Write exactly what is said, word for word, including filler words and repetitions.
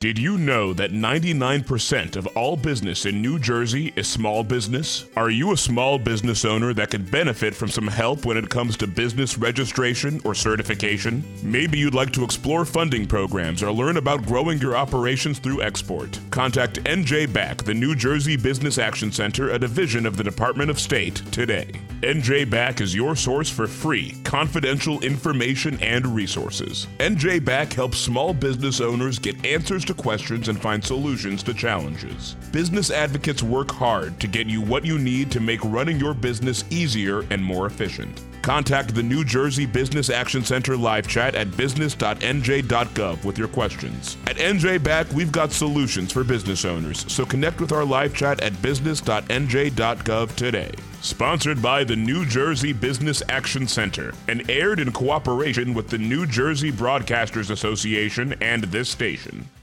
Did you know that ninety-nine percent of all business in New Jersey is small business? Are you a small business owner that could benefit from some help when it comes to business registration or certification? Maybe you'd like to explore funding programs or learn about growing your operations through export. Contact N J B A C, the New Jersey Business Action Center, a division of the Department of State, today. N J B A C is your source for free, confidential information and resources. N J B A C helps small business owners get answers to questions and find solutions to challenges. Business advocates work hard to get you what you need to make running your business easier and more efficient. Contact the New Jersey Business Action Center live chat at business dot n j dot gov with your questions. At N J B A C, we've got solutions for business owners, so connect with our live chat at business dot n j dot gov today. Sponsored by the New Jersey Business Action Center and aired in cooperation with the New Jersey Broadcasters Association and this station.